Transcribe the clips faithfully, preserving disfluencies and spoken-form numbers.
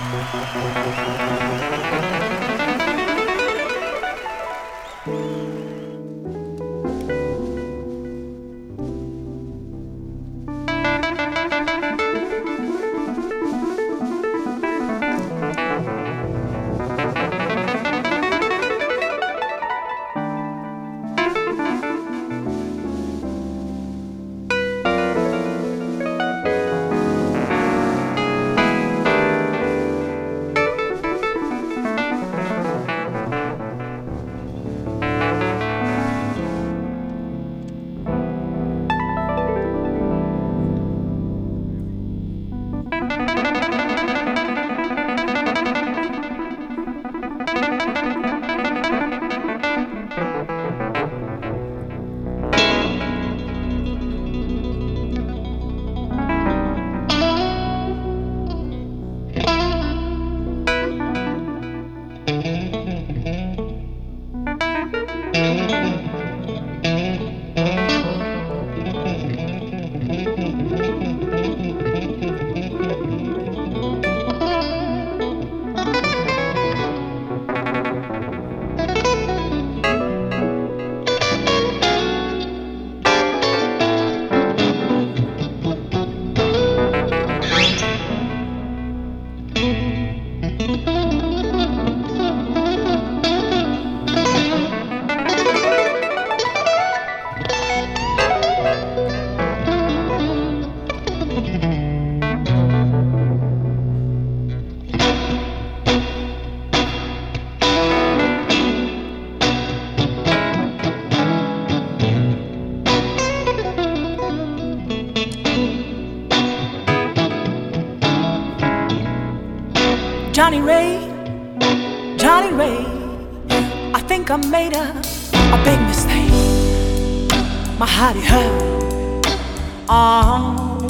Johnny Ray, Johnny Ray, I think I made a, a big mistake. My heart it hurt, oh,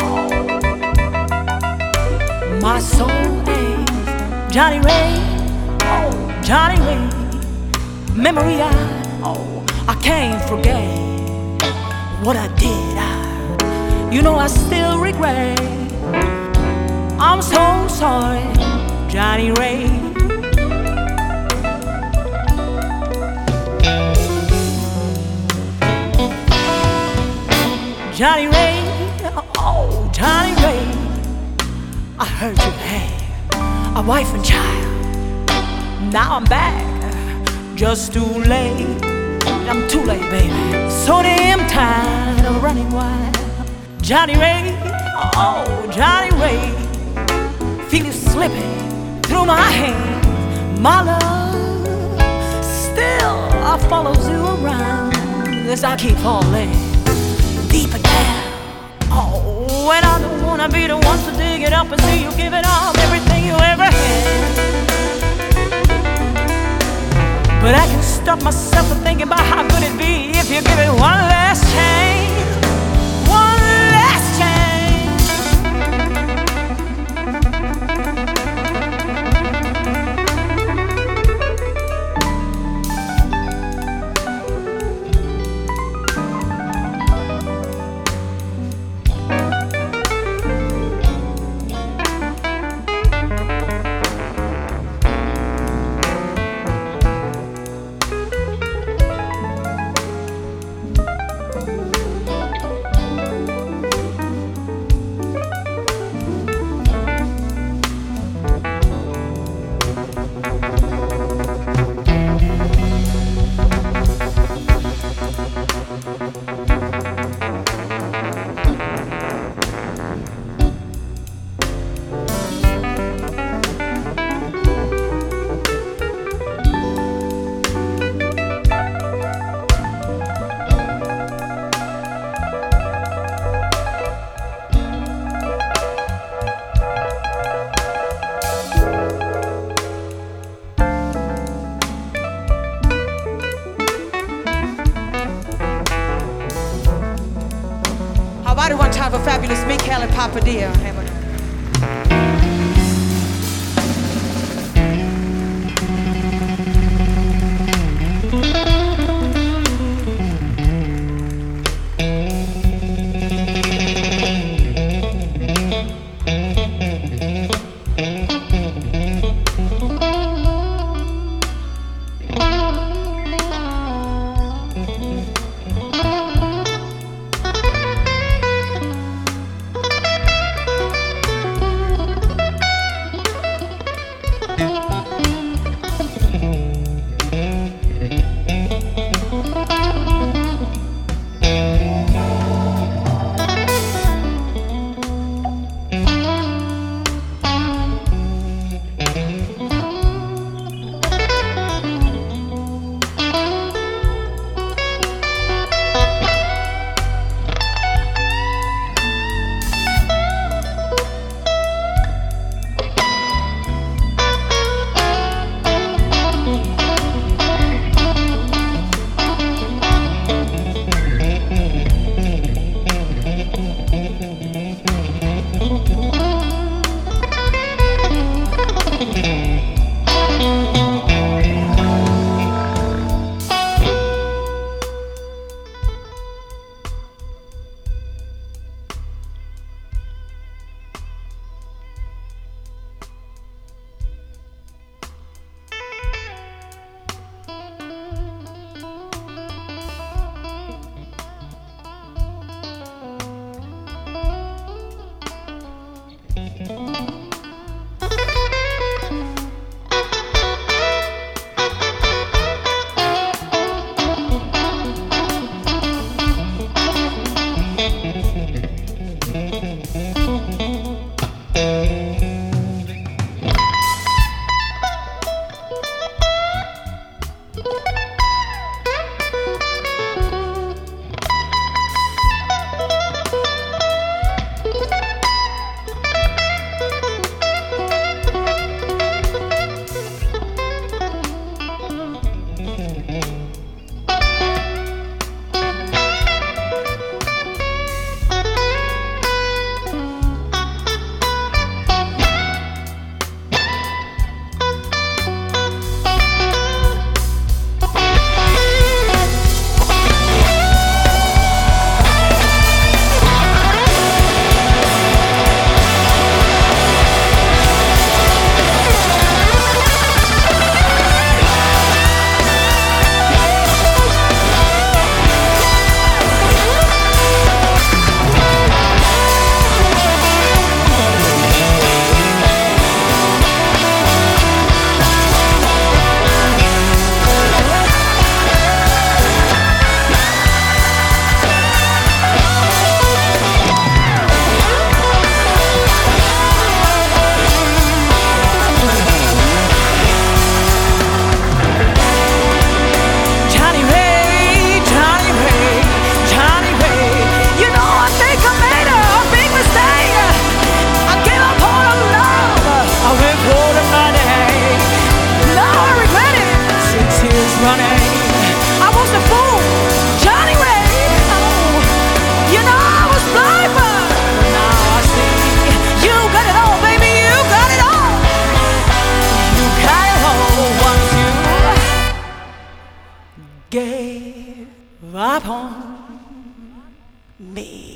my soul aches. Johnny Ray, oh, Johnny Ray, memory I, oh, I can't forget what I did. I, you know I still regret. I'm so sorry, Johnny Ray. Johnny Ray, oh Johnny Ray, I heard you had a wife and child. Now I'm back, just too late. I'm too late, baby. So damn tired of running wild. Johnny Ray, oh Johnny Ray, feel it slipping through my hands. My love still I follows you around as I keep falling deeper down. Oh, and I don't wanna be the one to dig it up and see you give it up everything you ever had. But I can stop myself from thinking about how good it'd be if you give it one last chance. One last chance. One time for fabulous Mick Hell and Papa Dia. upon me.